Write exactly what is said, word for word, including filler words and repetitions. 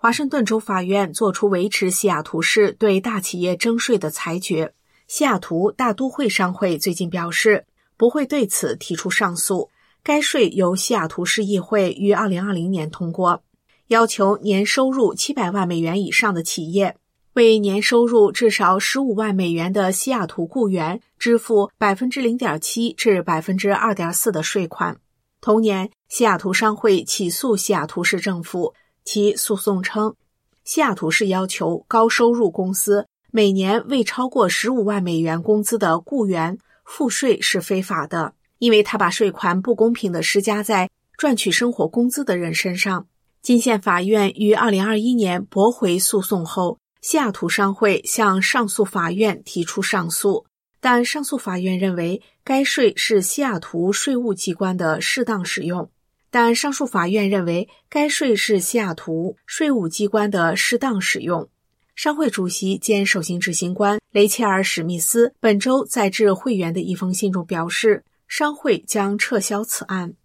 华盛顿州法院作出维持西雅图市对大企业征税的裁决。西雅图大都会商会最近表示，不会对此提出上诉。该税由西雅图市议会于二零二零年通过，要求年收入七百万美元以上的企业为年收入至少十五万美元的西雅图雇员支付 百分之零点七 至 百分之二点四 的税款。同年，西雅图商会起诉西雅图市政府，其诉讼称，西雅图市要求高收入公司每年为超过十五万美元工资的雇员付税是非法的，因为他把税款不公平地施加在赚取生活工资的人身上。金县法院于二零二一年驳回诉讼后，西雅图商会向上诉法院提出上诉，但上诉法院认为该税是西雅图税务机关的适当使用。但上诉法院认为该税是西雅图税务机关的适当使用。商会主席兼首席执行官雷切尔·史密斯本周在致会员的一封信中表示，商会将撤销此案。